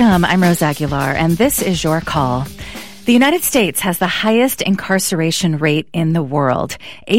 Welcome. I'm Rose Aguilar, and this is Your Call. The United States has the highest incarceration rate in the world.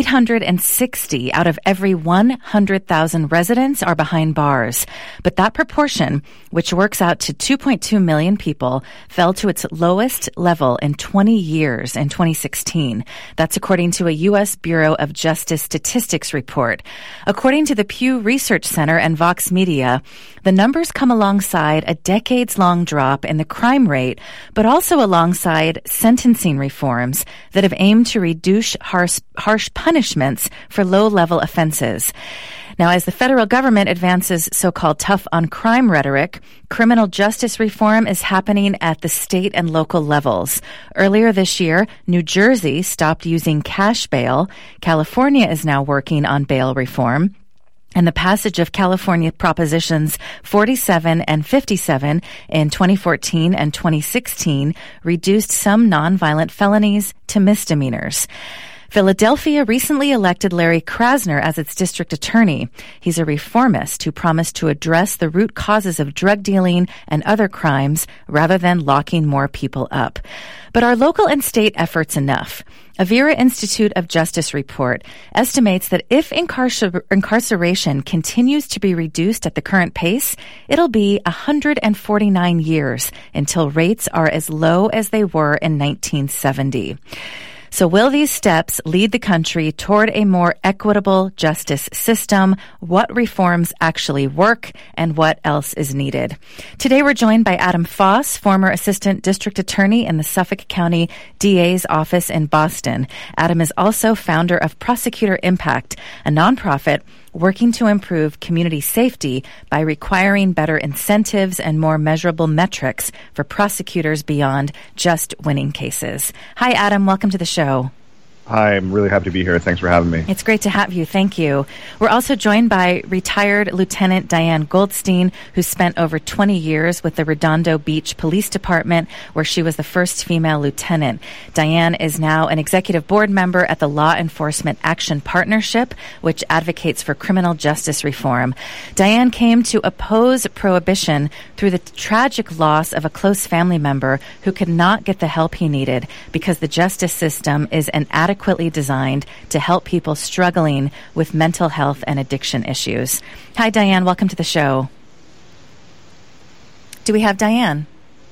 860 out of every 100,000 residents are behind bars. But that proportion, which works out to 2.2 million people, fell to its lowest level in 20 years in 2016. That's according to a U.S. Bureau of Justice Statistics report. According to the Pew Research Center and Vox Media, the numbers come alongside a decades-long drop in the crime rate, but also alongside sentencing reforms that have aimed to reduce harsh punishments for low-level offenses. Now, as the federal government advances so-called tough-on-crime rhetoric, criminal justice reform is happening at the state and local levels. Earlier this year, New Jersey stopped using cash bail. California is now working on bail reform. And the passage of California Propositions 47 and 57 in 2014 and 2016 reduced some nonviolent felonies to misdemeanors. Philadelphia recently elected Larry Krasner as its district attorney. He's a reformist who promised to address the root causes of drug dealing and other crimes rather than locking more people up. But are local and state efforts enough? A Vera Institute of Justice report estimates that if incarceration continues to be reduced at the current pace, it'll be 149 years until rates are as low as they were in 1970. So will these steps lead the country toward a more equitable justice system? What reforms actually work and what else is needed? Today we're joined by Adam Foss, former assistant district attorney in the Suffolk County DA's office in Boston. Adam is also founder of Prosecutor Impact, a nonprofit working to improve community safety by requiring better incentives and more measurable metrics for prosecutors beyond just winning cases. Hi, Adam. Welcome to the show. Hi, I'm really happy to be here. Thanks for having me. It's great to have you. Thank you. We're also joined by retired Lieutenant Diane Goldstein, who spent over 20 years with the Redondo Beach Police Department, where she was the first female lieutenant. Diane is now an executive board member at the Law Enforcement Action Partnership, which advocates for criminal justice reform. Diane came to oppose prohibition through the tragic loss of a close family member who could not get the help he needed because the justice system is inadequately designed to help people struggling with mental health and addiction issues. Hi, Diane. Welcome to the show. Do we have Diane?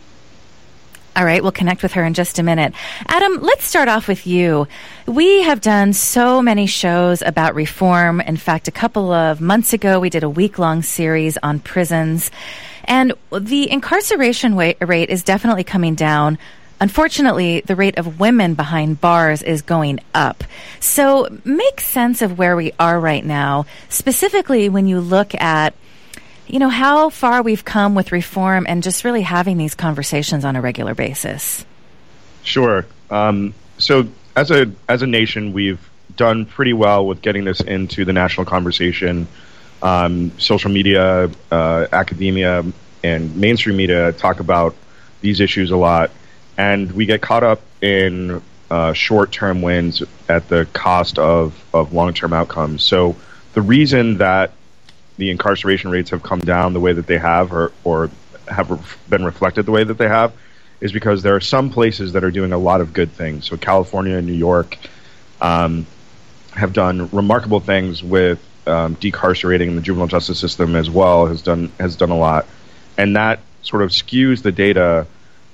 All right, we'll connect with her in just a minute. Adam, let's start off with you. We have done so many shows about reform. In fact, a couple of months ago, we did a week-long series on prisons. And the incarceration rate is definitely coming down. Unfortunately, the rate of women behind bars is going up. So make sense of where we are right now, specifically when you look at, how far we've come with reform and just really having these conversations on a regular basis. Sure. So as a nation, we've done pretty well with getting this into the national conversation. Social media, academia, and mainstream media talk about these issues a lot. And we get caught up in short-term wins at the cost of long-term outcomes. So the reason that the incarceration rates have come down the way that they have or have been reflected the way that they have is because there are some places that are doing a lot of good things. So California and New York have done remarkable things with decarcerating the juvenile justice system as well, has done a lot. And that sort of skews the data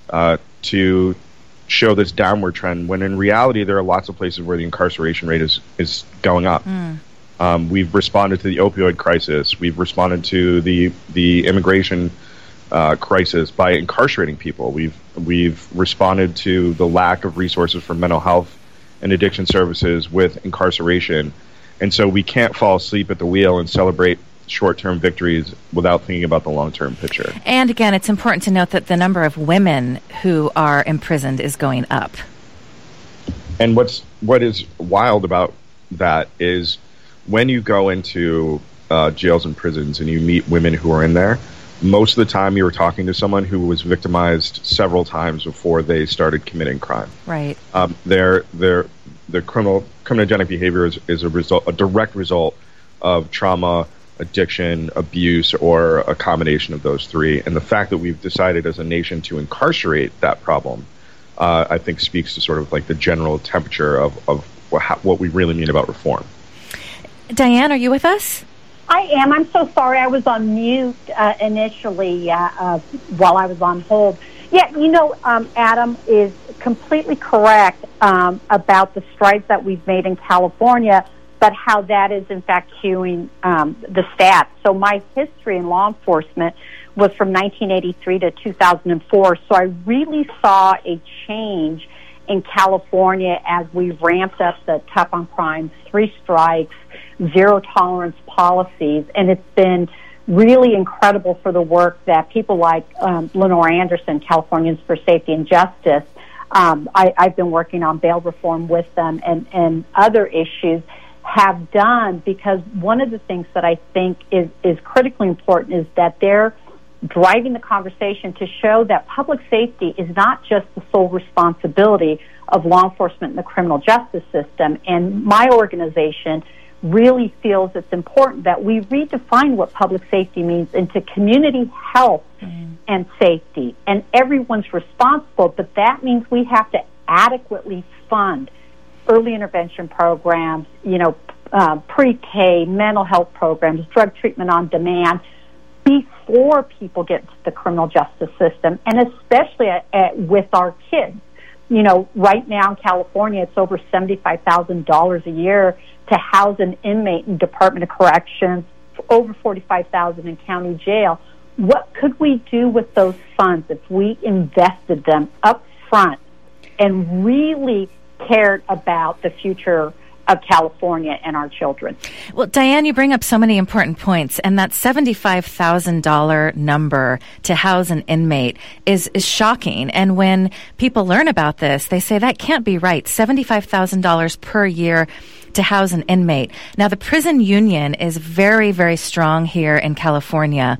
to show this downward trend, when in reality there are lots of places where the incarceration rate is going up. We've responded to the opioid crisis. We've responded to the immigration crisis by incarcerating people. We've responded to the lack of resources for mental health and addiction services with incarceration. And so we can't fall asleep at the wheel and celebrate short-term victories without thinking about the long-term picture. And again, it's important to note that the number of women who are imprisoned is going up. And what is wild about that is when you go into jails and prisons and you meet women who are in there, most of the time you're talking to someone who was victimized several times before they started committing crime. Right. Their criminogenic behavior is a direct result of trauma, addiction, abuse, or a combination of those three. And the fact that we've decided as a nation to incarcerate that problem, I think speaks to sort of like the general temperature of what we really mean about reform. Diane, are you with us? I am. I'm so sorry. I was on mute initially while I was on hold. Yeah, Adam is completely correct about the strides that we've made in California, but how that is, in fact, skewing the stats. So my history in law enforcement was from 1983 to 2004, so I really saw a change in California as we ramped up the tough on crime, 3 strikes, zero tolerance policies, and it's been really incredible for the work that people like Lenore Anderson, Californians for Safety and Justice. I've been working on bail reform with them and other issues have done, because one of the things that I think is critically important is that they're driving the conversation to show that public safety is not just the sole responsibility of law enforcement and the criminal justice system. And my organization really feels it's important that we redefine what public safety means into community health and safety. And everyone's responsible, but that means we have to adequately fund early intervention programs, pre-K, mental health programs, drug treatment on demand, before people get to the criminal justice system, and especially with our kids. Right now in California, it's over $75,000 a year to house an inmate in Department of Corrections, over $45,000 in county jail. What could we do with those funds if we invested them up front and really cared about the future of California and our children? Well, Diane, you bring up so many important points, and that $75,000 number to house an inmate is shocking. And when people learn about this, they say that can't be right. $75,000 per year to house an inmate. Now, the prison union is very, very strong here in California.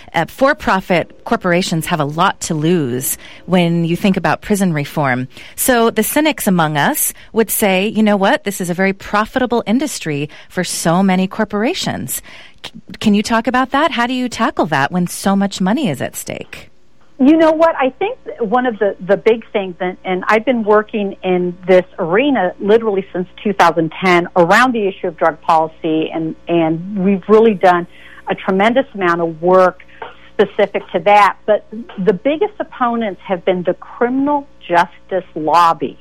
For-profit corporations have a lot to lose when you think about prison reform. So the cynics among us would say, you know what, this is a very profitable industry for so many corporations. Can you talk about that? How do you tackle that when so much money is at stake? You know what? I think one of the big things, and I've been working in this arena literally since 2010 around the issue of drug policy, and we've really done a tremendous amount of work specific to that. But the biggest opponents have been the criminal justice lobby.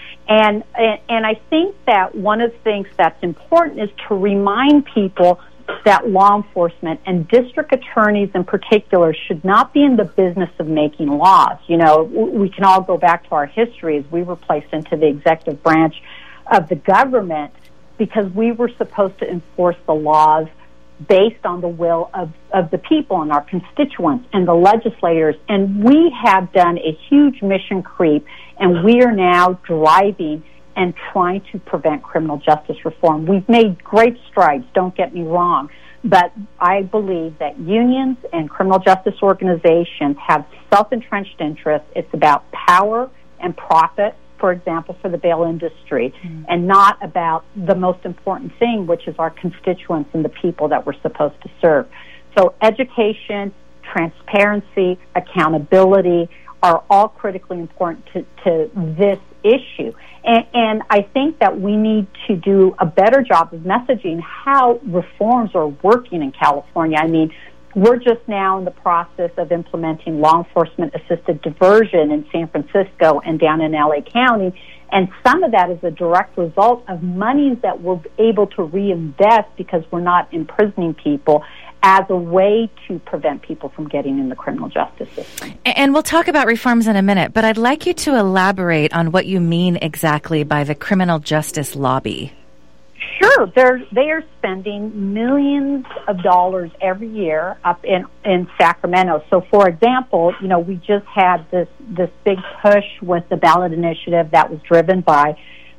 And I think that one of the things that's important is to remind people that law enforcement and district attorneys in particular should not be in the business of making laws. We can all go back to our history as we were placed into the executive branch of the government because we were supposed to enforce the laws based on the will of the people and our constituents and the legislators. And we have done a huge mission creep, and we are now driving and trying to prevent criminal justice reform. We've made great strides, don't get me wrong, but I believe that unions and criminal justice organizations have self-entrenched interests. It's about power and profit, for example, for the bail industry, and not about the most important thing, which is our constituents and the people that we're supposed to serve. So education, transparency, accountability are all critically important to this issue. And I think that we need to do a better job of messaging how reforms are working in California. I mean, we're just now in the process of implementing law enforcement assisted diversion in San Francisco and down in LA County. And some of that is a direct result of monies that we're able to reinvest because we're not imprisoning people as a way to prevent people from getting in the criminal justice system. And we'll talk about reforms in a minute, but I'd like you to elaborate on what you mean exactly by the criminal justice lobby. Sure. They are spending millions of dollars every year up in Sacramento. So, for example, we just had this big push with the ballot initiative that was driven by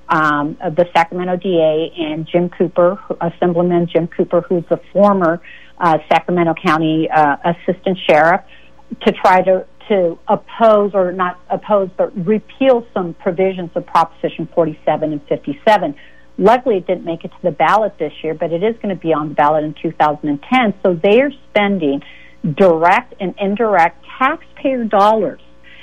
the Sacramento DA and Jim Cooper, Assemblyman Jim Cooper, who's a former Sacramento County assistant sheriff, to try to oppose, or not oppose, but repeal some provisions of Proposition 47 and 57, Luckily, it didn't make it to the ballot this year, but it is going to be on the ballot in 2010. So they are spending direct and indirect taxpayer dollars.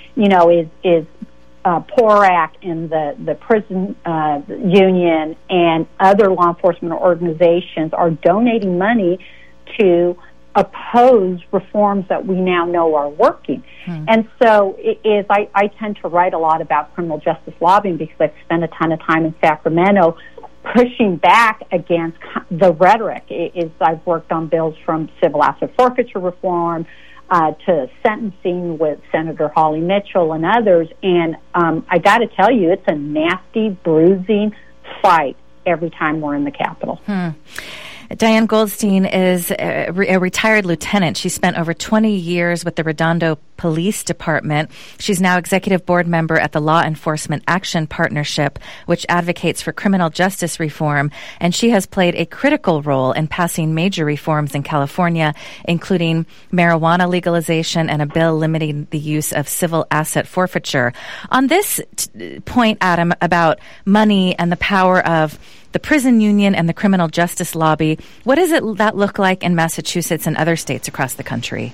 Is PORAC and the prison union and other law enforcement organizations are donating money to oppose reforms that we now know are working. And so I tend to write a lot about criminal justice lobbying because I've spent a ton of time in Sacramento pushing back against the rhetoric. I've worked on bills from civil asset forfeiture reform to sentencing with Senator Holly Mitchell and others. And I got to tell you, it's a nasty, bruising fight every time we're in the Capitol. Diane Goldstein is a retired lieutenant. She spent over 20 years with the Redondo Police Department. She's now executive board member at the Law Enforcement Action Partnership, which advocates for criminal justice reform. And she has played a critical role in passing major reforms in California, including marijuana legalization and a bill limiting the use of civil asset forfeiture. On this point, Adam, about money and the power of the prison union and the criminal justice lobby, what does that look like in Massachusetts and other states across the country?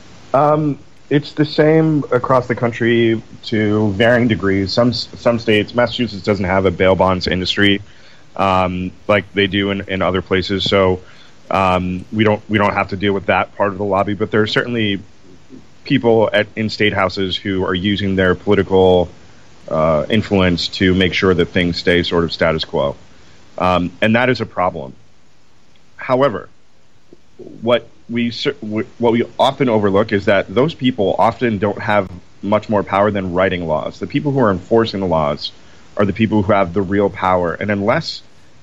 It's the same across the country to varying degrees. Some states, Massachusetts doesn't have a bail bonds industry like they do in other places, so we don't have to deal with that part of the lobby. But there are certainly people in state houses who are using their political influence to make sure that things stay sort of status quo. And that is a problem. However, what we often overlook is that those people often don't have much more power than writing laws. The people who are enforcing the laws are the people who have the real power. And unless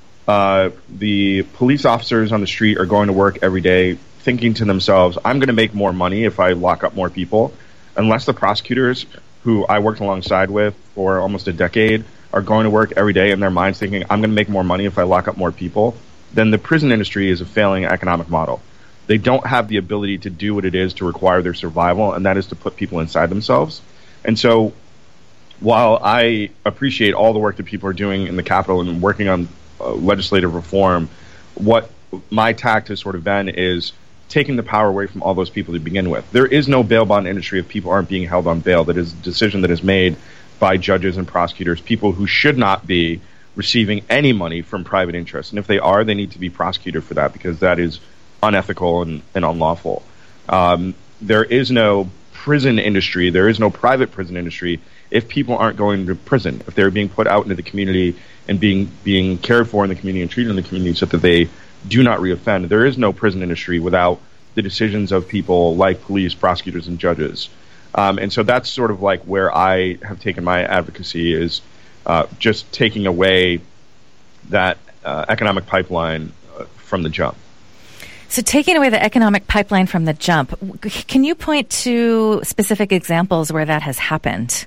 the police officers on the street are going to work every day thinking to themselves, I'm going to make more money if I lock up more people, unless the prosecutors who I worked alongside with for almost a decade are going to work every day in their minds thinking, I'm going to make more money if I lock up more people, then the prison industry is a failing economic model. They don't have the ability to do what it is to require their survival, and that is to put people inside themselves. And so while I appreciate all the work that people are doing in the Capitol and working on legislative reform, what my tact has sort of been is taking the power away from all those people to begin with. There is no bail bond industry if people aren't being held on bail. That is a decision that is made by judges and prosecutors, people who should not be receiving any money from private interests. And if they are, they need to be prosecuted for that because that is unethical and unlawful. There is no prison industry. There is no private prison industry if people aren't going to prison, if they're being put out into the community and being cared for in the community and treated in the community so that they do not reoffend. There is no prison industry without the decisions of people like police, prosecutors, and judges. And so that's sort of like where I have taken my advocacy is just taking away that economic pipeline from the jump. So taking away the economic pipeline from the jump, can you point to specific examples where that has happened?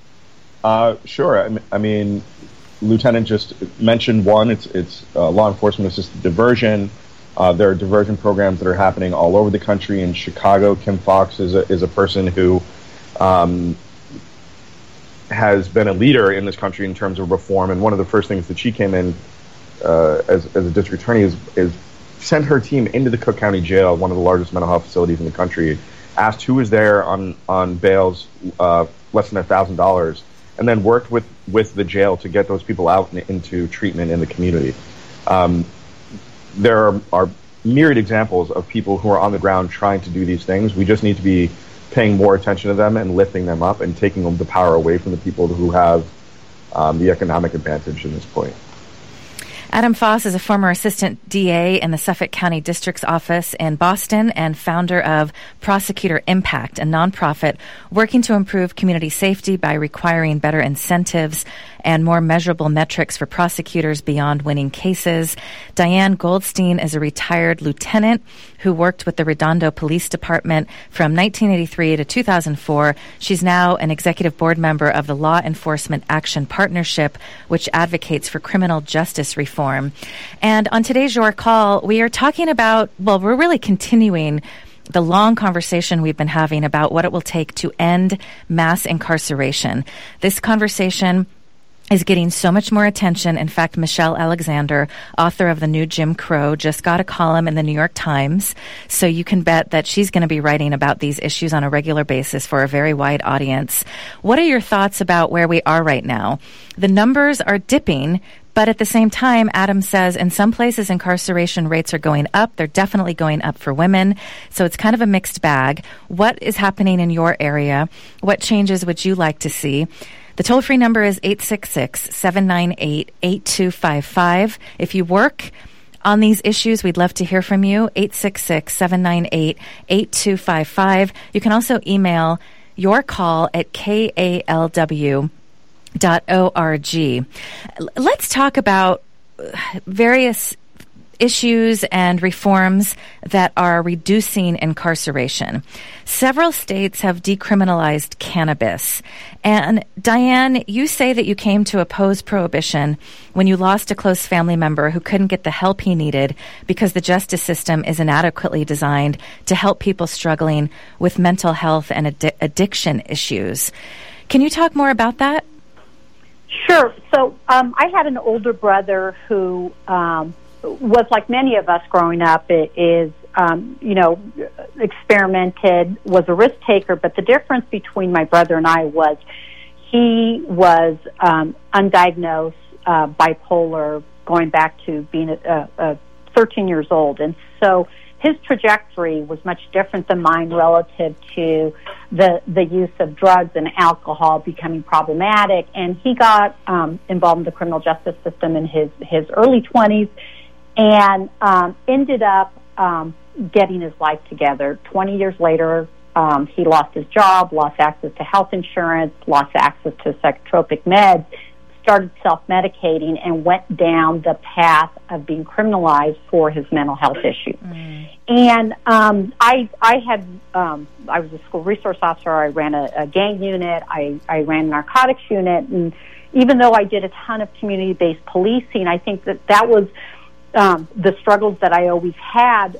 Sure. I mean, Lieutenant just mentioned one. It's law enforcement assisted diversion. There are diversion programs that are happening all over the country. In Chicago, Kim Foxx is a person who has been a leader in this country in terms of reform. And one of the first things that she came in as a district attorney is sent her team into the Cook County Jail, one of the largest mental health facilities in the country, asked who was there on bails less than $1,000, and then worked with the jail to get those people out and into treatment in the community. There are myriad examples of people who are on the ground trying to do these things. We just need to be paying more attention to them and lifting them up and taking the power away from the people who have the economic advantage in this point. Adam Foss is a former assistant DA in the Suffolk County District's office in Boston and founder of Prosecutor Impact, a nonprofit working to improve community safety by requiring better incentives and more measurable metrics for prosecutors beyond winning cases. Diane Goldstein is a retired lieutenant who worked with the Redondo Police Department from 1983 to 2004. She's now an executive board member of the Law Enforcement Action Partnership, which advocates for criminal justice reform. And on today's Your Call, we are talking about, we're really continuing the long conversation we've been having about what it will take to end mass incarceration. This conversation is getting so much more attention. In fact, Michelle Alexander, author of The New Jim Crow, just got a column in the New York Times. So you can bet that she's going to be writing about these issues on a regular basis for a very wide audience. What are your thoughts about where we are right now? The numbers are dipping, but at the same time, Adam says in some places incarceration rates are going up. They're definitely going up for women. So it's kind of a mixed bag. What is happening in your area? What changes would you like to see? The toll-free number is 866-798-8255. If you work on these issues, we'd love to hear from you, 866-798-8255. You can also email your call at kalw.org. Let's talk about various issues and reforms that are reducing incarceration. Several states have decriminalized cannabis. And Diane, you say that you came to oppose prohibition when you lost a close family member who couldn't get the help he needed because the justice system is inadequately designed to help people struggling with mental health and addiction issues. Can you talk more about that? Sure. So I had an older brother who was like many of us growing up, experimented, was a risk taker. But the difference between my brother and I was he was undiagnosed bipolar going back to being 13 years old. And so his trajectory was much different than mine relative to the use of drugs and alcohol becoming problematic. And he got involved in the criminal justice system in his early 20s and ended up getting his life together. 20 years later, he lost his job, lost access to health insurance, lost access to psychotropic meds, started self-medicating, and went down the path of being criminalized for his mental health issues. And I was a school resource officer. I ran a gang unit. I ran a narcotics unit. And even though I did a ton of community-based policing, I think that was the struggles that I always had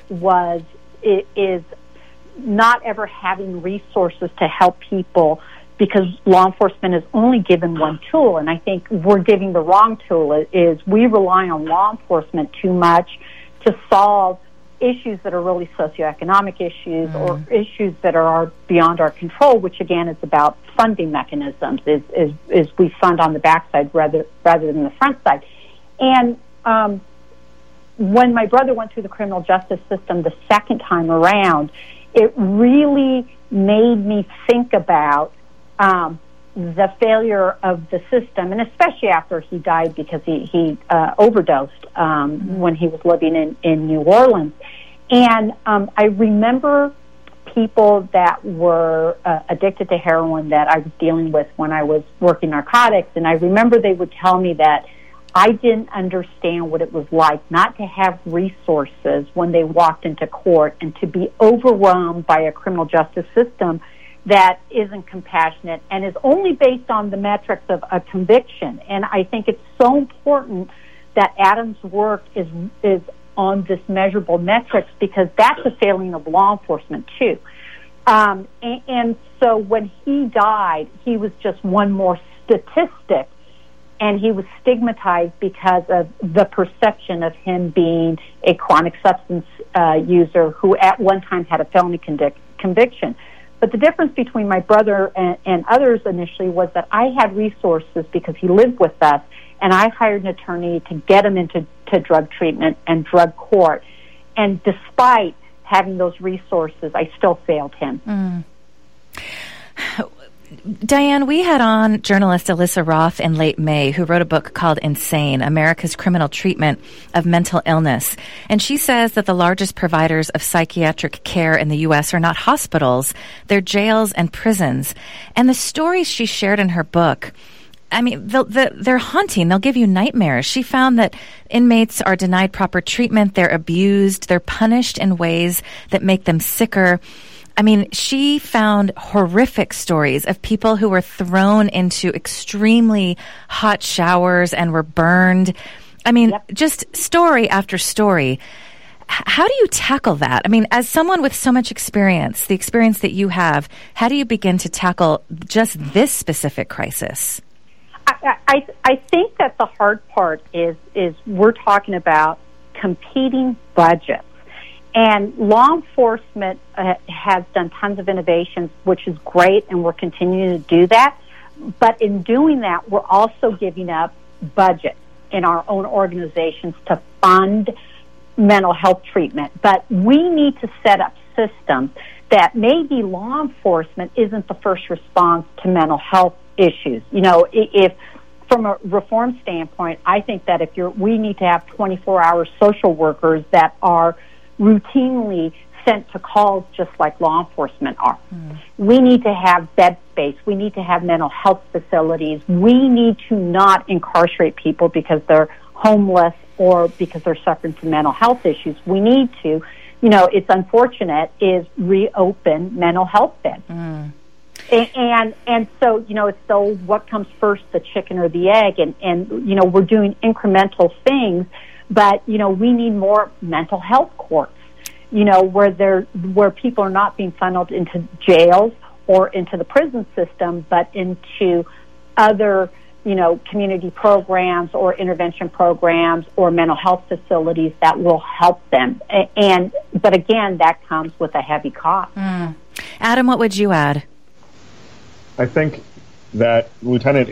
is not ever having resources to help people, because law enforcement is only given one tool, and I think we're giving the wrong tool. Is we rely on law enforcement too much to solve issues that are really socioeconomic issues or issues that are beyond our control, which again is about funding mechanisms. Is we fund on the backside rather than the front side. And when my brother went through the criminal justice system the second time around, it really made me think about the failure of the system, and especially after he died because he overdosed when he was living in New Orleans. And I remember people that were addicted to heroin that I was dealing with when I was working narcotics, and I remember they would tell me that I didn't understand what it was like not to have resources when they walked into court and to be overwhelmed by a criminal justice system that isn't compassionate and is only based on the metrics of a conviction. And I think it's so important that Adam's work is on this measurable metrics, because that's a failing of law enforcement too. And so when he died, he was just one more statistic, and he was stigmatized because of the perception of him being a chronic substance user who at one time had a felony conviction. But the difference between my brother and others initially was that I had resources because he lived with us, and I hired an attorney to get him into drug treatment and drug court. And despite having those resources, I still failed him. Diane, we had on journalist Alyssa Roth in late May, who wrote a book called Insane, America's Criminal Treatment of Mental Illness. And she says that the largest providers of psychiatric care in the U.S. are not hospitals, they're jails and prisons. And the stories she shared in her book, I mean, they're haunting. They'll give you nightmares. She found that inmates are denied proper treatment, they're abused, they're punished in ways that make them sicker. I mean, she found horrific stories of people who were thrown into extremely hot showers and were burned. I mean, just story after story. How do you tackle that? I mean, as someone with so much experience, the experience that you have, how do you begin to tackle just this specific crisis? I think that the hard part is we're talking about competing budgets. And law enforcement has done tons of innovations, which is great, and we're continuing to do that. But in doing that, we're also giving up budget in our own organizations to fund mental health treatment. But we need to set up systems that maybe law enforcement isn't the first response to mental health issues. You know, if from a reform standpoint, I think that we need to have 24-hour social workers that are routinely sent to calls just like law enforcement are. We need to have bed space. We need to have mental health facilities. We need to not incarcerate people because they're homeless or because they're suffering from mental health issues. We need to, you know, it's unfortunate, is reopen mental health beds. And so, you know, it's the old, what comes first, the chicken or the egg? And you know, we're doing incremental things, but, you know, we need more mental health courts, you know, where people are not being funneled into jails or into the prison system, but into other, you know, community programs or intervention programs or mental health facilities that will help them. But again, that comes with a heavy cost. Adam, what would you add? I think that Lieutenant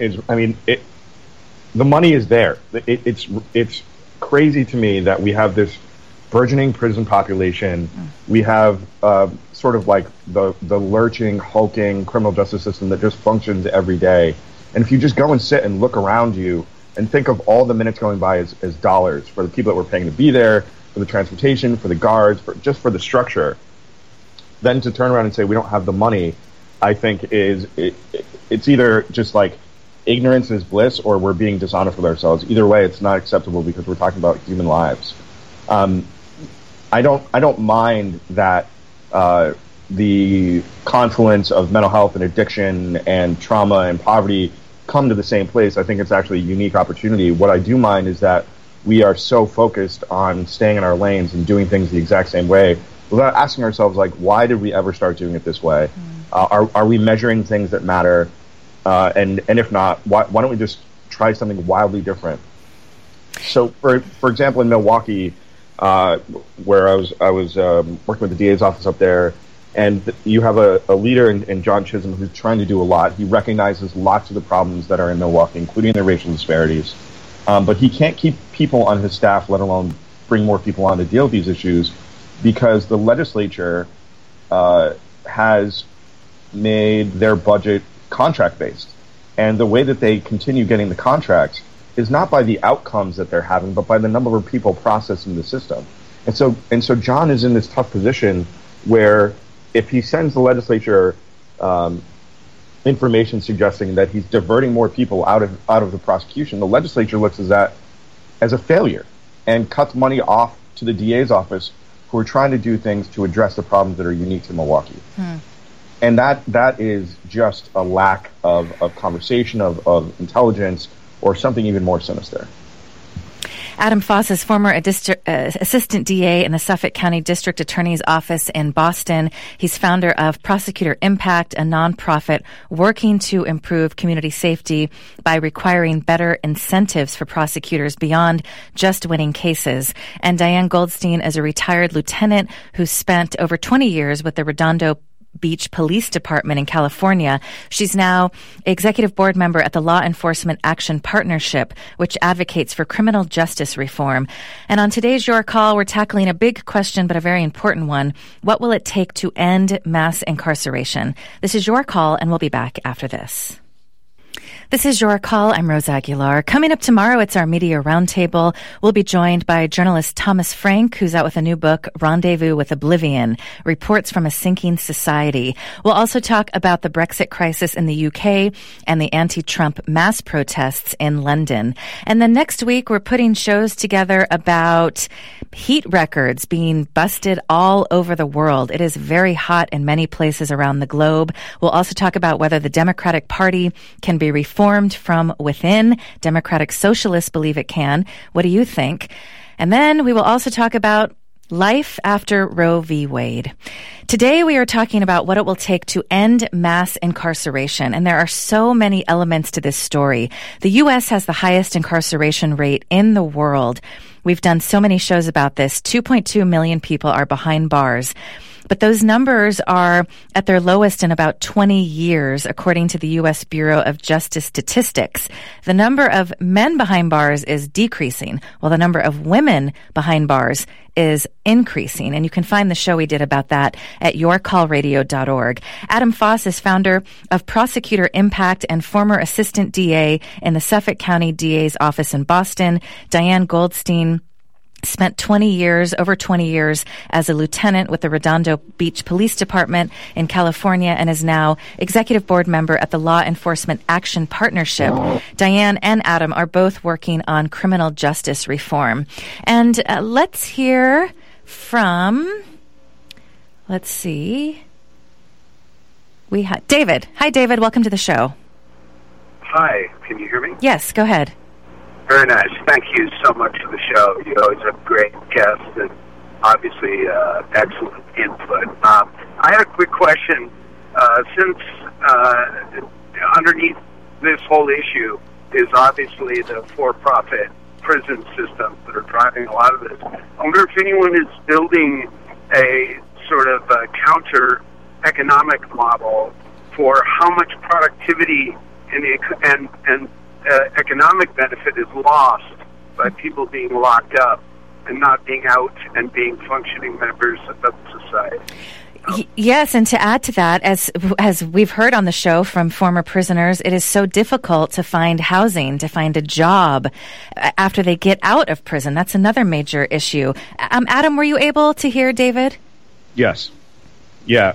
the money is there. It's crazy to me that we have this burgeoning prison population. We have sort of like the lurching, hulking criminal justice system that just functions every day. And if you just go and sit and look around you and think of all the minutes going by as dollars for the people that we're paying to be there, for the transportation, for the guards, just for the structure, then to turn around and say we don't have the money, I think it's either just like ignorance is bliss or we're being dishonest with ourselves. Either way, it's not acceptable because we're talking about human lives. I don't mind that the confluence of mental health and addiction and trauma and poverty come to the same place. I think it's actually a unique opportunity. What I do mind is that we are so focused on staying in our lanes and doing things the exact same way without asking ourselves, like, why did we ever start doing it this way? Are we measuring things that matter? And if not, why don't we just try something wildly different? So, for example, in Milwaukee, where I was working with the DA's office up there, and you have a leader in John Chisholm who's trying to do a lot. He recognizes lots of the problems that are in Milwaukee, including the racial disparities. But he can't keep people on his staff, let alone bring more people on to deal with these issues, because the legislature has made their budget contract-based. And the way that they continue getting the contracts is not by the outcomes that they're having, but by the number of people processing the system. And so John is in this tough position where if he sends the legislature information suggesting that he's diverting more people out of the prosecution, the legislature looks at that as a failure and cuts money off to the DA's office, who are trying to do things to address the problems that are unique to Milwaukee. And that is just a lack of conversation, of intelligence, or something even more sinister. Adam Foss is former assistant DA in the Suffolk County District Attorney's Office in Boston. He's founder of Prosecutor Impact, a nonprofit working to improve community safety by requiring better incentives for prosecutors beyond just winning cases. And Diane Goldstein is a retired lieutenant who spent over 20 years with the Redondo Beach Police Department in California. She's now executive board member at the Law Enforcement Action Partnership, which advocates for criminal justice reform. And on today's Your Call, we're tackling a big question, but a very important one. What will it take to end mass incarceration? This is Your Call, and we'll be back after this. This is Your Call. I'm Rosa Aguilar. Coming up tomorrow, it's our Media Roundtable. We'll be joined by journalist Thomas Frank, who's out with a new book, Rendezvous with Oblivion, Reports from a Sinking Society. We'll also talk about the Brexit crisis in the UK and the anti-Trump mass protests in London. And then next week, we're putting shows together about heat records being busted all over the world. It is very hot in many places around the globe. We'll also talk about whether the Democratic Party can be reformed from within. Democratic Socialists believe it can. What do you think? And then we will also talk about Life after Roe v. Wade. Today we are talking about what it will take to end mass incarceration, and there are so many elements to this story. The U.S. has the highest incarceration rate in the world. We've done so many shows about this. 2.2 million people are behind bars. But those numbers are at their lowest in about 20 years, according to the U.S. Bureau of Justice Statistics. The number of men behind bars is decreasing, while the number of women behind bars is increasing. And you can find the show we did about that at yourcallradio.org. Adam Foss is founder of Prosecutor Impact and former assistant DA in the Suffolk County DA's office in Boston. Diane Goldstein spent over 20 years as a lieutenant with the Redondo Beach Police Department in California and is now executive board member at the Law Enforcement Action Partnership. Diane and Adam are both working on criminal justice reform. And let's hear from, we have David. Hi, David. Welcome to the show. Hi. Can you hear me? Yes, go ahead. Very nice. Thank you so much for the show. You always have great guests and obviously excellent input. I had a quick question. Since underneath this whole issue is obviously the for-profit prison systems that are driving a lot of this, I wonder if anyone is building a sort of counter economic model for how much productivity and economic benefit is lost by people being locked up and not being out and being functioning members of society. Yes, and to add to that, as we've heard on the show from former prisoners, it is so difficult to find housing, to find a job after they get out of prison. That's another major issue. Adam, were you able to hear David? Yes. Yeah.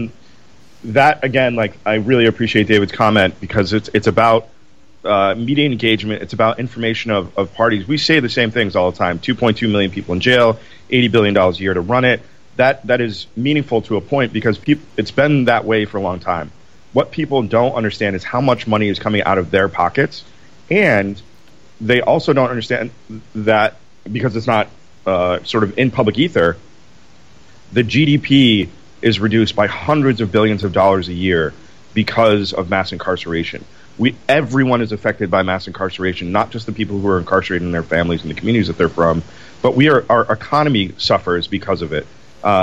That, again, I really appreciate David's comment because it's about media engagement. It's about information of parties. We say the same things all the time. 2.2 million people in jail, $80 billion a year to run it. That is meaningful to a point because it's been that way for a long time. What people don't understand is how much money is coming out of their pockets, and they also don't understand that because it's not sort of in public ether, the GDP is reduced by hundreds of billions of dollars a year because of mass incarceration. Everyone is affected by mass incarceration, not just the people who are incarcerated in their families and the communities that they're from, but our economy suffers because of it.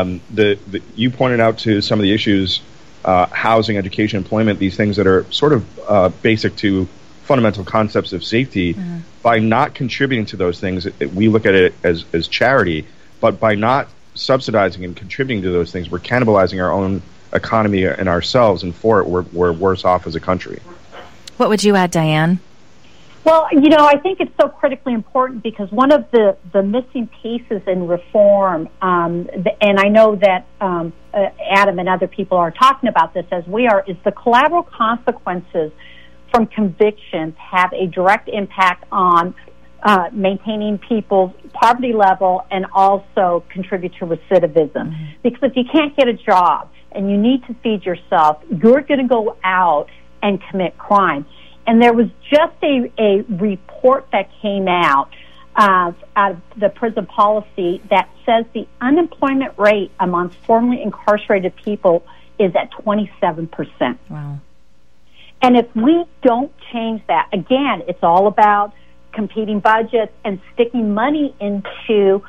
You pointed out to some of the issues, housing, education, employment, these things that are sort of basic to fundamental concepts of safety. Mm-hmm. By not contributing to those things, we look at it as charity, but by not subsidizing and contributing to those things, we're cannibalizing our own economy and ourselves, and for it, we're worse off as a country. What would you add, Diane? Well, I think it's so critically important because one of the missing pieces in reform, and I know that Adam and other people are talking about this as we are, is the collateral consequences from convictions have a direct impact on maintaining people's poverty level and also contribute to recidivism. Mm-hmm. Because if you can't get a job and you need to feed yourself, you're going to go out and commit crime. And there was just a report that came out of the prison policy that says the unemployment rate amongst formerly incarcerated people is at 27%. Wow. And if we don't change that, again, it's all about competing budgets and sticking money into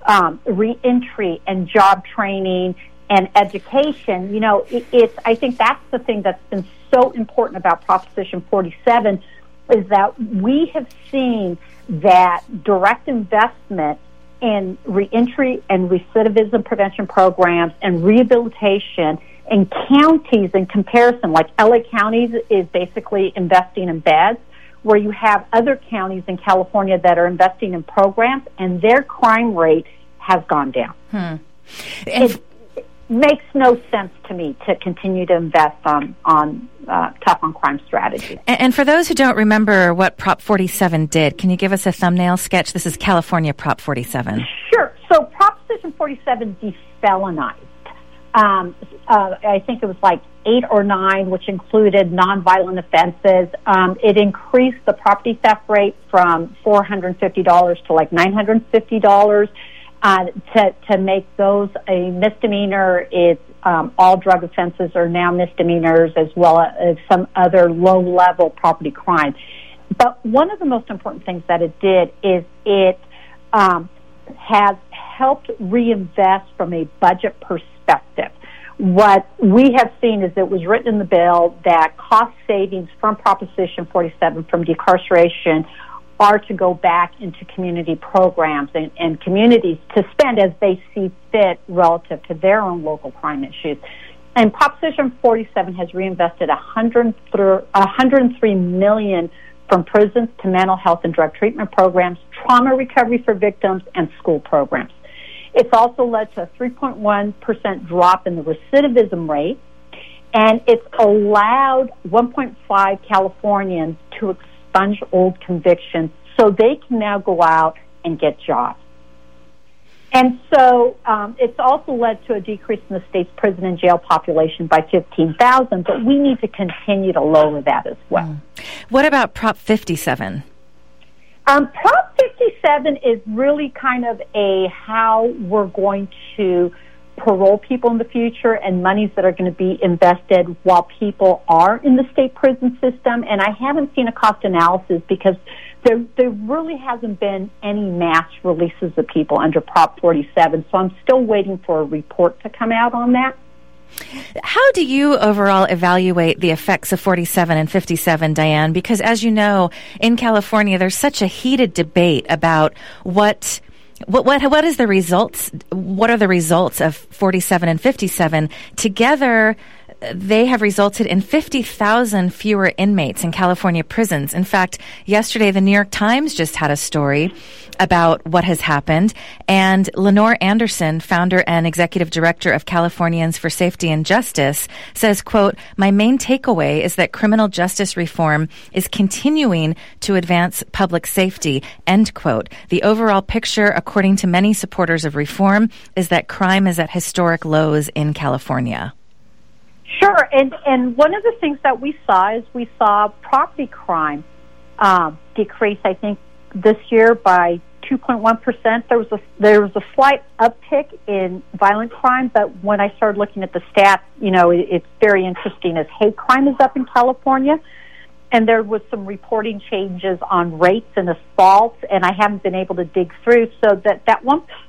reentry and job training and education. I think that's the thing that's been so important about Proposition 47 is that we have seen that direct investment in reentry and recidivism prevention programs and rehabilitation in counties in comparison, like LA County is basically investing in beds, where you have other counties in California that are investing in programs, and their crime rate has gone down. It makes no sense to me to continue to invest on tough on crime strategies. And for those who don't remember what Prop 47 did, can you give us a thumbnail sketch? This is California Prop 47. Sure. So Proposition 47 defelonized. I think it was like 8 or 9, which included nonviolent offenses. It increased the property theft rate from $450 to like $950. to make those a misdemeanor. It's all drug offenses are now misdemeanors, as well as some other low-level property crime. But one of the most important things that it did is it has helped reinvest from a budget perspective. What we have seen is it was written in the bill that cost savings from Proposition 47 from decarceration are to go back into community programs and communities to spend as they see fit relative to their own local crime issues. And Proposition 47 has reinvested $103 million from prisons to mental health and drug treatment programs, trauma recovery for victims, and school programs. It's also led to a 3.1% drop in the recidivism rate, and it's allowed 1.5 Californians to expunge old convictions so they can now go out and get jobs. And so it's also led to a decrease in the state's prison and jail population by 15,000, but we need to continue to lower that as well. What about Prop 57? Prop 57 is really kind of a how we're going to parole people in the future and monies that are going to be invested while people are in the state prison system. And I haven't seen a cost analysis because there really hasn't been any mass releases of people under Prop 47. So I'm still waiting for a report to come out on that. How do you overall evaluate the effects of 47 and 57, Diane? Because as you know, in California, there's such a heated debate about what is the results? What are the results of 47 and 57? Together, they have resulted in 50,000 fewer inmates in California prisons. In fact, yesterday, the New York Times just had a story about what has happened. And Lenore Anderson, founder and executive director of Californians for Safety and Justice, says, quote, "My main takeaway is that criminal justice reform is continuing to advance public safety," end quote. "The overall picture, according to many supporters of reform, is that crime is at historic lows in California." Sure, and one of the things that we saw property crime decrease, I think, this year by 2.1%. There was a slight uptick in violent crime, but when I started looking at the stats, it's very interesting as hate crime is up in California, and there was some reporting changes on rates and assaults, and I haven't been able to dig through, so that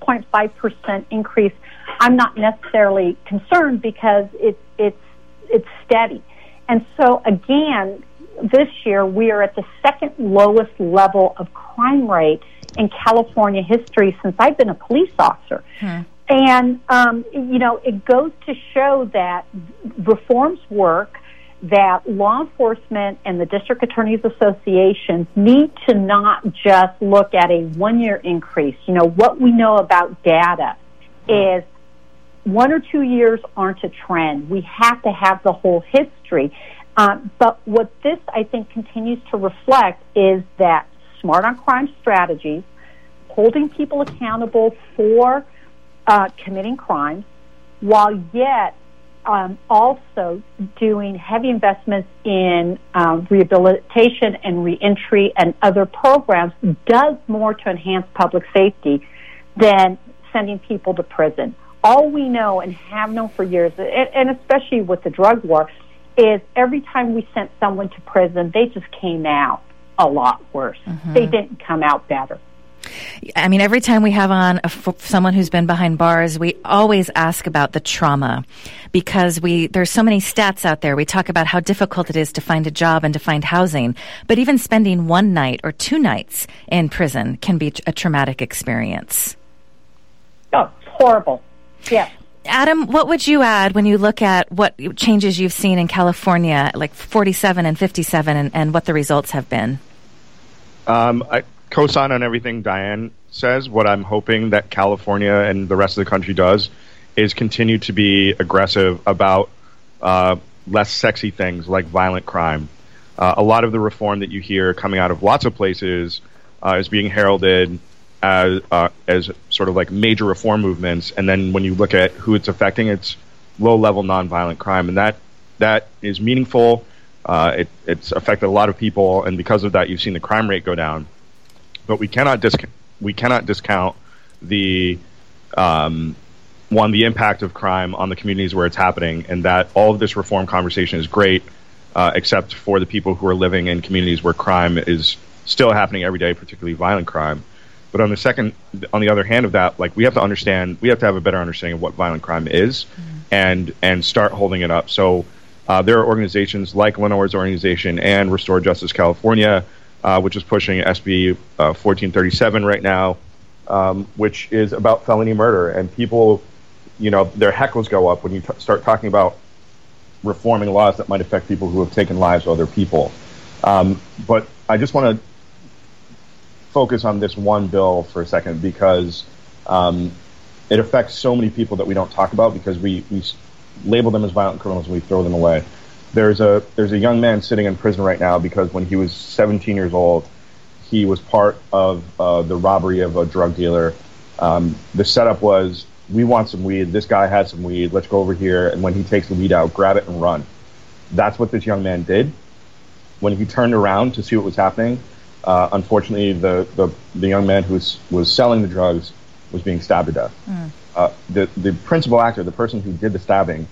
1.5% increase, I'm not necessarily concerned because it's steady. And so again, this year we are at the second lowest level of crime rate in California history since I've been a police officer. And, it goes to show that reforms work, that law enforcement and the District Attorneys Association need to not just look at a one-year increase. What we know about data is 1 or 2 years aren't a trend. We have to have the whole history. But what this, I think, continues to reflect is that smart on crime strategies, holding people accountable for committing crimes, while yet also doing heavy investments in rehabilitation and reentry and other programs, does more to enhance public safety than sending people to prison. All we know and have known for years, and especially with the drug war, is every time we sent someone to prison, they just came out a lot worse. They didn't come out better. I mean, every time we have on someone who's been behind bars, we always ask about the trauma because there's so many stats out there. We talk about how difficult it is to find a job and to find housing, but even spending one night or 2 nights in prison can be a traumatic experience. Oh, it's horrible. Yeah. Adam, what would you add when you look at what changes you've seen in California, like 47 and 57, and what the results have been? I co-sign on everything Diane says. What I'm hoping that California and the rest of the country does is continue to be aggressive about less sexy things like violent crime. A lot of the reform that you hear coming out of lots of places is being heralded as sort of like major reform movements, and then when you look at who it's affecting, it's low-level nonviolent crime, and that is meaningful. It's affected a lot of people, and because of that, you've seen the crime rate go down. But we cannot discount the one, the impact of crime on the communities where it's happening, and that all of this reform conversation is great, except for the people who are living in communities where crime is still happening every day, particularly violent crime. But on the other hand of that, like, we have to have a better understanding of what violent crime is, and start holding it up. So there are organizations like Lenore's organization and Restore Justice California, which is pushing SB 1437 right now, which is about felony murder. And people, their heckles go up when you start talking about reforming laws that might affect people who have taken lives of other people. But I just want to focus on this one bill for a second, because it affects so many people that we don't talk about, because we label them as violent criminals and we throw them away. There's a young man sitting in prison right now because when he was 17 years old, he was part of the robbery of a drug dealer. The setup was, we want some weed. This guy has some weed. Let's go over here. And when he takes the weed out, grab it and run. That's what this young man did. When he turned around to see what was happening, unfortunately, the young man who was selling the drugs was being stabbed to death. The principal actor, the person who did the stabbing,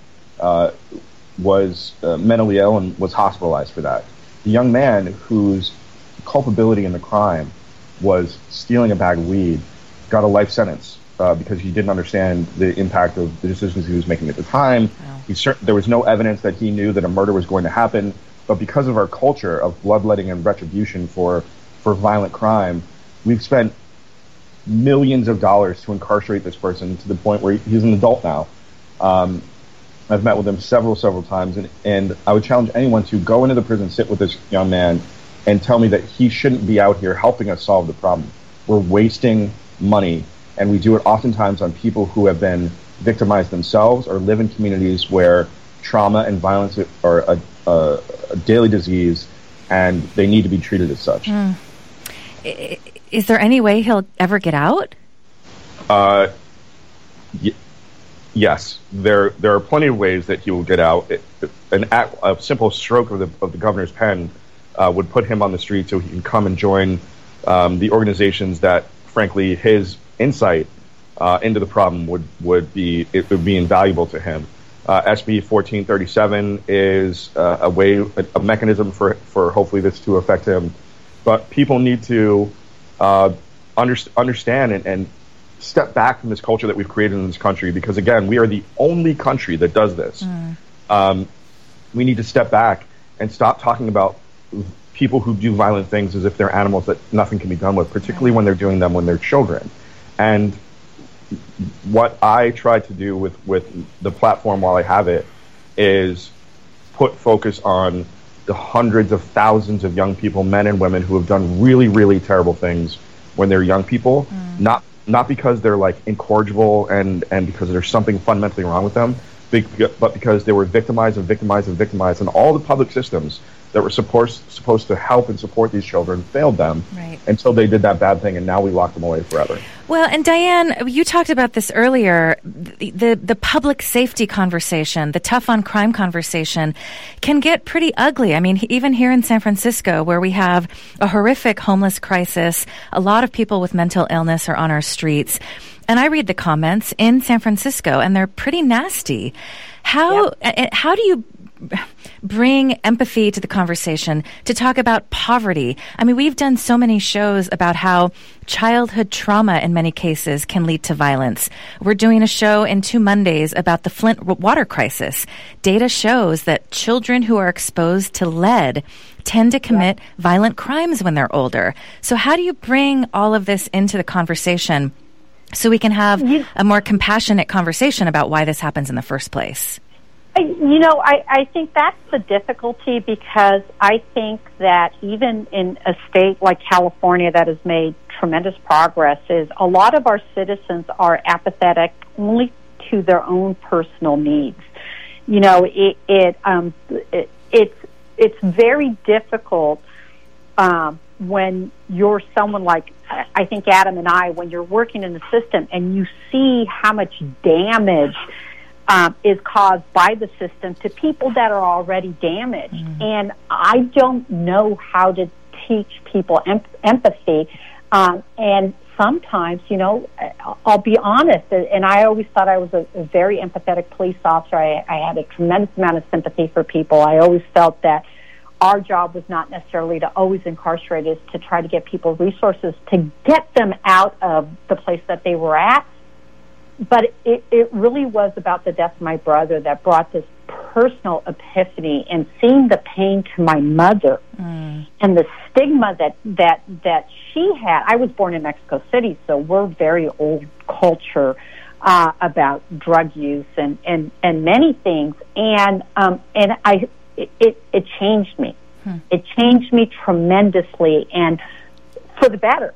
was mentally ill and was hospitalized for that. The young man whose culpability in the crime was stealing a bag of weed got a life sentence because he didn't understand the impact of the decisions he was making at the time. Wow. There was no evidence that he knew that a murder was going to happen, but because of our culture of bloodletting and retribution for violent crime, we've spent millions of dollars to incarcerate this person to the point where he's an adult now. I've met with him several times, and I would challenge anyone to go into the prison, sit with this young man, and tell me that he shouldn't be out here helping us solve the problem. We're wasting money, and we do it oftentimes on people who have been victimized themselves or live in communities where trauma and violence are a daily disease, and they need to be treated as such. Is there any way he'll ever get out? Yes, there are plenty of ways that he will get out. A simple stroke of the governor's pen would put him on the street, so he can come and join the organizations that, frankly, his insight into the problem would be invaluable to him. SB 1437 is a mechanism for hopefully this to affect him, but people need to understand and step back from this culture that we've created in this country, because again, we are the only country that does this. We need to step back and stop talking about people who do violent things as if they're animals that nothing can be done with, particularly when they're doing them when they're children. And what I try to do with the platform while I have it is put focus on the hundreds of thousands of young people, men and women, who have done really, really terrible things when they're young people, not because they're like incorrigible and because there's something fundamentally wrong with them, but because they were victimized, and all the public systems that were supposed to help and support these children failed them until they did that bad thing, and now we lock them away forever. Well, and Diane, you talked about this earlier. The public safety conversation, the tough on crime conversation, can get pretty ugly. I mean, even here in San Francisco, where we have a horrific homeless crisis, a lot of people with mental illness are on our streets. And I read the comments in San Francisco, and they're pretty nasty. How do you bring empathy to the conversation to talk about poverty? I mean, we've done so many shows about how childhood trauma in many cases can lead to violence. We're doing a show in 2 Mondays about the Flint water crisis. Data shows that children who are exposed to lead tend to commit violent crimes when they're older. So how do you bring all of this into the conversation so we can have a more compassionate conversation about why this happens in the first place? I think that's the difficulty, because I think that even in a state like California that has made tremendous progress, is a lot of our citizens are apathetic only to their own personal needs. It's very difficult when you're someone like, I think Adam and I, when you're working in the system and you see how much damage is caused by the system to people that are already damaged. And I don't know how to teach people empathy. And sometimes, I'll be honest, and I always thought I was a very empathetic police officer. I had a tremendous amount of sympathy for people. I always felt that our job was not necessarily to always incarcerate, is to try to get people resources to get them out of the place that they were at. But it really was about the death of my brother that brought this personal epiphany, and seeing the pain to my mother and the stigma that she had. I was born in Mexico City, so we're very old culture about drug use and many things, and it changed me. It changed me tremendously, and for the better.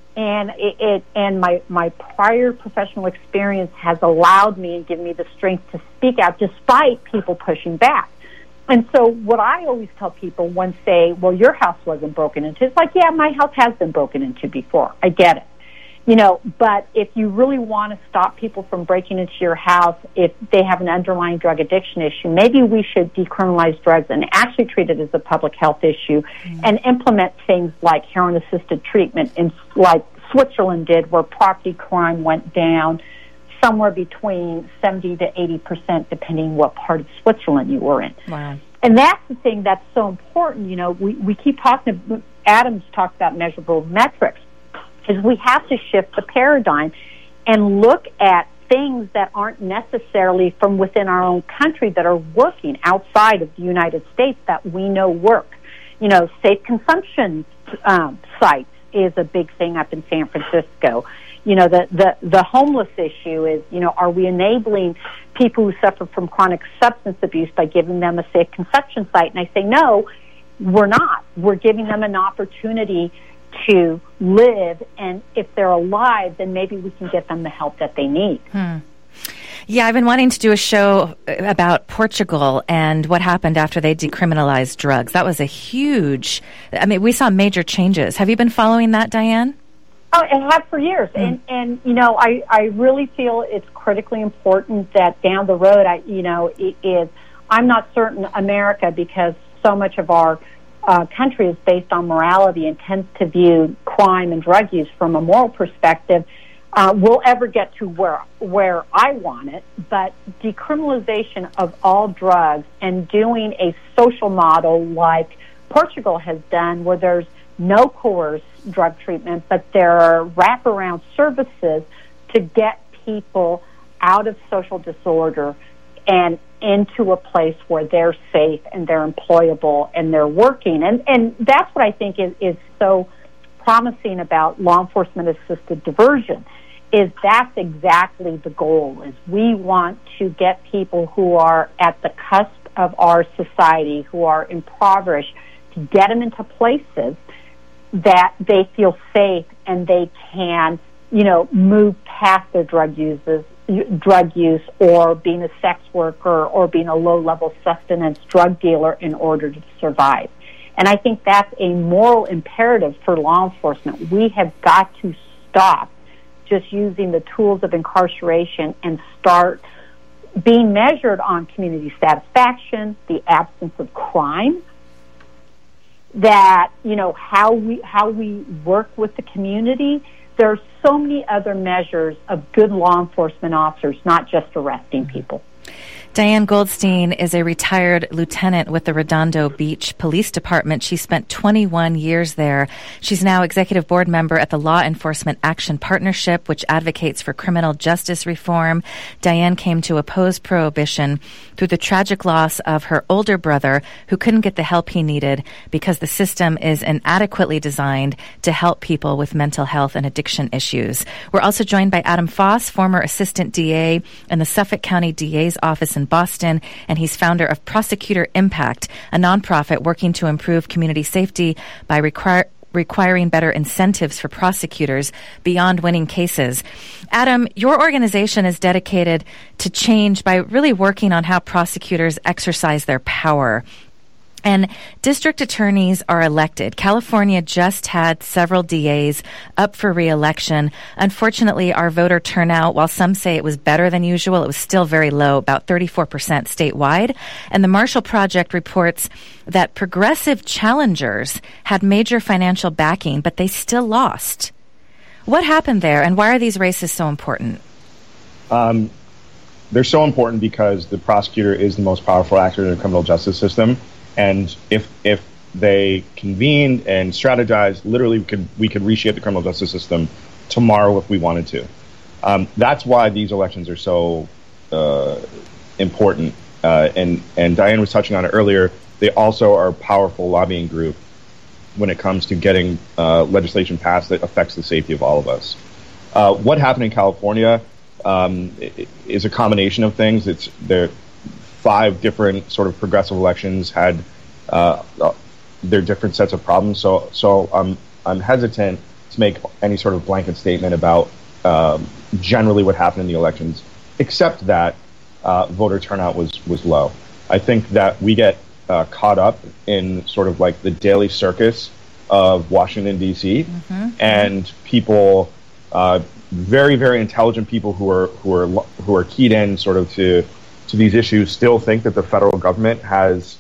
And my prior professional experience has allowed me and given me the strength to speak out despite people pushing back. And so what I always tell people when say, well, your house wasn't broken into, it's like, yeah, my house has been broken into before. I get it. But if you really want to stop people from breaking into your house, if they have an underlying drug addiction issue, maybe we should decriminalize drugs and actually treat it as a public health issue and implement things like heroin-assisted treatment, like Switzerland did, where property crime went down somewhere between 70 to 80%, depending what part of Switzerland you were in. Wow. And that's the thing that's so important. We keep talking, Adam's talked about measurable metrics, is we have to shift the paradigm and look at things that aren't necessarily from within our own country that are working outside of the United States that we know work. Safe consumption sites is a big thing up in San Francisco. The homeless issue is, are we enabling people who suffer from chronic substance abuse by giving them a safe consumption site? And I say, no, we're not. We're giving them an opportunity to live, and if they're alive, then maybe we can get them the help that they need. Yeah, I've been wanting to do a show about Portugal and what happened after they decriminalized drugs. That was we saw major changes. Have you been following that, Diane? Oh, I have for years. And I really feel it's critically important that down the road, I'm not certain America, because so much of our country is based on morality and tends to view crime and drug use from a moral perspective, will ever get to where I want it. But decriminalization of all drugs and doing a social model like Portugal has done, where there's no coerced drug treatment, but there are wraparound services to get people out of social disorder and into a place where they're safe and they're employable and they're working. And that's what I think is so promising about law enforcement assisted diversion, is that's exactly the goal, is we want to get people who are at the cusp of our society, who are impoverished, to get them into places that they feel safe and they can, move past their drug use or being a sex worker or being a low-level sustenance drug dealer in order to survive. And I think that's a moral imperative for law enforcement. We have got to stop just using the tools of incarceration and start being measured on community satisfaction, the absence of crime, that, how we work with the community. There are so many other measures of good law enforcement officers, not just arresting people. Diane Goldstein is a retired lieutenant with the Redondo Beach Police Department. She spent 21 years there. She's now executive board member at the Law Enforcement Action Partnership, which advocates for criminal justice reform. Diane came to oppose prohibition through the tragic loss of her older brother, who couldn't get the help he needed because the system is inadequately designed to help people with mental health and addiction issues. We're also joined by Adam Foss, former assistant DA in the Suffolk County DA's office in Boston, and he's founder of Prosecutor Impact, a nonprofit working to improve community safety by requiring better incentives for prosecutors beyond winning cases. Adam, your organization is dedicated to change by really working on how prosecutors exercise their power. And district attorneys are elected. California just had several DAs up for re-election. Unfortunately, our voter turnout, while some say it was better than usual, it was still very low, about 34% statewide. And the Marshall Project reports that progressive challengers had major financial backing, but they still lost. What happened there, and why are these races so important? They're so important because the prosecutor is the most powerful actor in the criminal justice system, and if they convened and strategized, literally we could reshape the criminal justice system tomorrow if we wanted to. That's why these elections are so important. And Diane was touching on it earlier. They also are a powerful lobbying group when it comes to getting legislation passed that affects the safety of all of us. What happened in California is a combination of things. There 5 different sort of progressive elections had their different sets of problems. So I'm hesitant to make any sort of blanket statement about generally what happened in the elections, except that voter turnout was low. I think that we get caught up in sort of like the daily circus of Washington, D.C., and people, very, very intelligent people who are keyed in sort of to these issues still think that the federal government has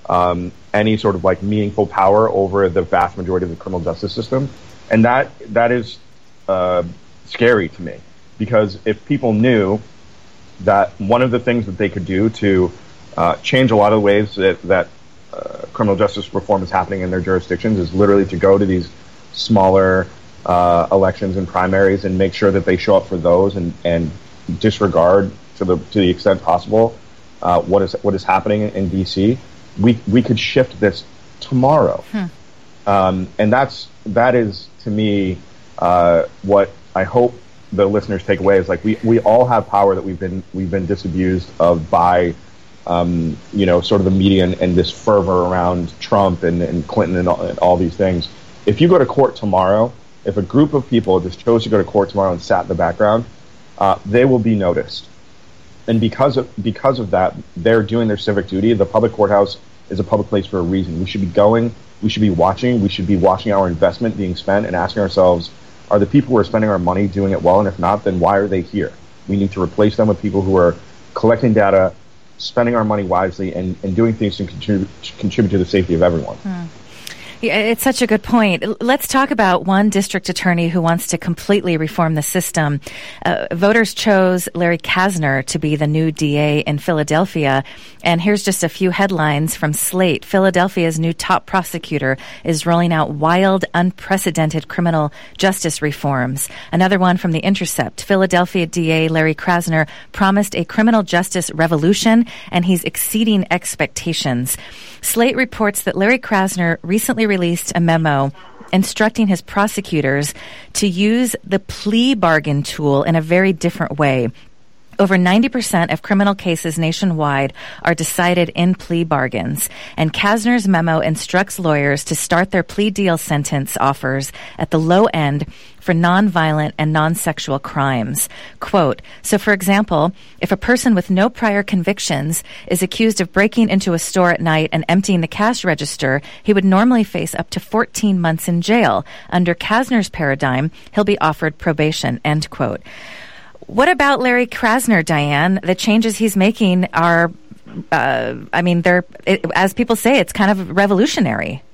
any sort of like meaningful power over the vast majority of the criminal justice system. And that is scary to me, because if people knew that one of the things that they could do to change a lot of the ways that criminal justice reform is happening in their jurisdictions is literally to go to these smaller elections and primaries and make sure that they show up for those and disregard to the extent possible what is happening in DC, we could shift this tomorrow. And that is to me what I hope the listeners take away is like we all have power that we've been disabused of by sort of the media and this fervor around Trump and Clinton and all these things. If you go to court tomorrow, if a group of people just chose to go to court tomorrow and sat in the background, they will be noticed. And because of that, they're doing their civic duty. The public courthouse is a public place for a reason. We should be going. We should be watching our investment being spent and asking ourselves, are the people who are spending our money doing it well? And if not, then why are they here? We need to replace them with people who are collecting data, spending our money wisely, and doing things to contribute to the safety of everyone. Yeah, it's such a good point. Let's talk about one district attorney who wants to completely reform the system. Voters chose Larry Krasner to be the new DA in Philadelphia. And here's just a few headlines from Slate. Philadelphia's new top prosecutor is rolling out wild, unprecedented criminal justice reforms. Another one from The Intercept. Philadelphia DA Larry Krasner promised a criminal justice revolution, and he's exceeding expectations. Slate reports that Larry Krasner recently released a memo instructing his prosecutors to use the plea bargain tool in a very different way. Over 90% of criminal cases nationwide are decided in plea bargains, and Krasner's memo instructs lawyers to start their plea deal sentence offers at the low end for nonviolent and non-sexual crimes. Quote, so for example, if a person with no prior convictions is accused of breaking into a store at night and emptying the cash register, he would normally face up to 14 months in jail. Under Krasner's paradigm, he'll be offered probation, end quote. What about Larry Krasner, Diane? The changes he's making are, as people say, it's kind of revolutionary.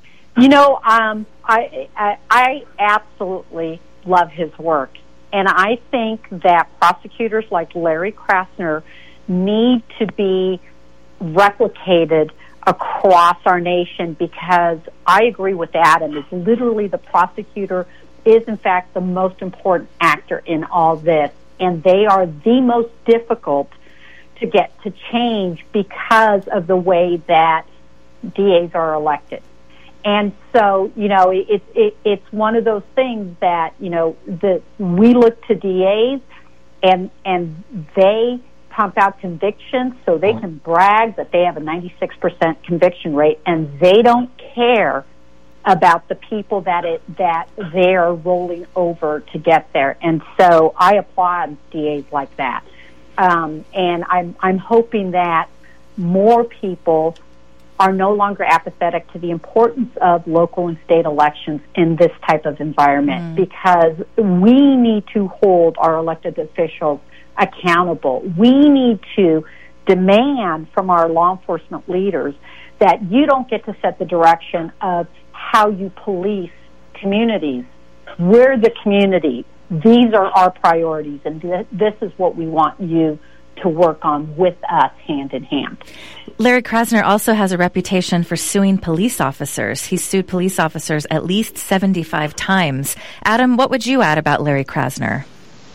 I absolutely love his work. And I think that prosecutors like Larry Krasner need to be replicated across our nation, because I agree with Adam. It's literally the prosecutor is, in fact, the most important actor in all this. And they are the most difficult to get to change because of the way that DAs are elected. And so, it's one of those things that, that we look to DAs and they pump out convictions so they can brag that they have a 96% conviction rate, and they don't care about the people that they are rolling over to get there. And so I applaud DAs like that. And I'm hoping that more people are no longer apathetic to the importance of local and state elections in this type of environment, because we need to hold our elected officials accountable. We need to demand from our law enforcement leaders that you don't get to set the direction of how you police communities. we're the community. These are our priorities, and this is what we want you to work on with us hand in hand. Larry Krasner also has a reputation for suing police officers. He's sued police officers at least 75 times. Adam, what would you add about Larry Krasner?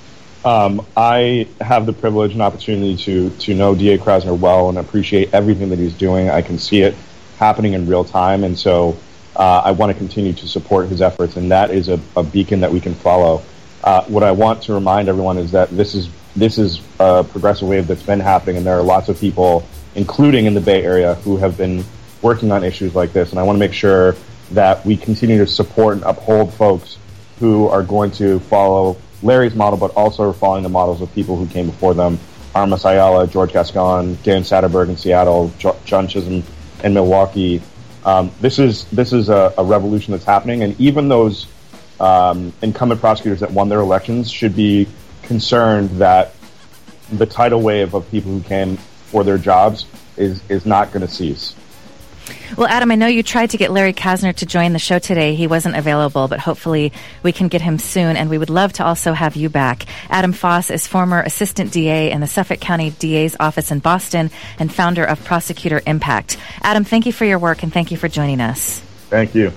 I have the privilege and opportunity to know D.A. Krasner well and appreciate everything that he's doing. I can see it happening in real time, and so I want to continue to support his efforts, and that is a beacon that we can follow. What I want to remind everyone is that this is a progressive wave that's been happening, and there are lots of people, including in the Bay Area, who have been working on issues like this, and I want to make sure that we continue to support and uphold folks who are going to follow Larry's model, but also following the models of people who came before them: Armas Ayala, George Gascon, Dan Satterberg in Seattle, John Chisholm in Milwaukee. This is a revolution that's happening, and even those incumbent prosecutors that won their elections should be concerned that the tidal wave of people who came for their jobs is not going to cease. Well, Adam, I know you tried to get Larry Krasner to join the show today. He wasn't available, but hopefully we can get him soon, and we would love to also have you back. Adam Foss is former assistant DA in the Suffolk County DA's office in Boston and founder of Prosecutor Impact. Adam, thank you for your work, and thank you for joining us. Thank you.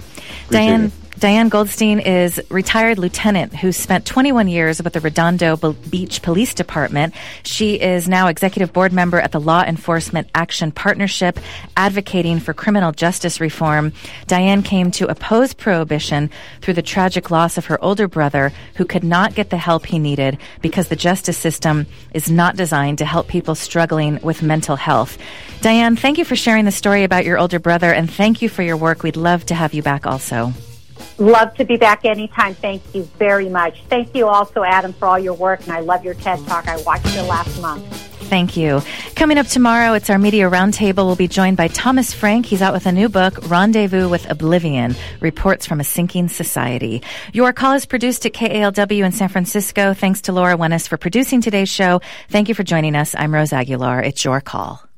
Diane Goldstein is retired lieutenant who spent 21 years with the Redondo Beach Police Department. She is now executive board member at the Law Enforcement Action Partnership, advocating for criminal justice reform. Diane came to oppose prohibition through the tragic loss of her older brother, who could not get the help he needed because the justice system is not designed to help people struggling with mental health. Diane, thank you for sharing the story about your older brother, and thank you for your work. We'd love to have you back also. Love to be back anytime. Thank you very much. Thank you also, Adam, for all your work, and I love your TED Talk. I watched it last month. Thank you. Coming up tomorrow, it's our Media Roundtable. We'll be joined by Thomas Frank. He's out with a new book, Rendezvous with Oblivion, Reports from a Sinking Society. Your Call is produced at KALW in San Francisco. Thanks to Laura Wennis for producing today's show. Thank you for joining us. I'm Rose Aguilar. It's Your Call.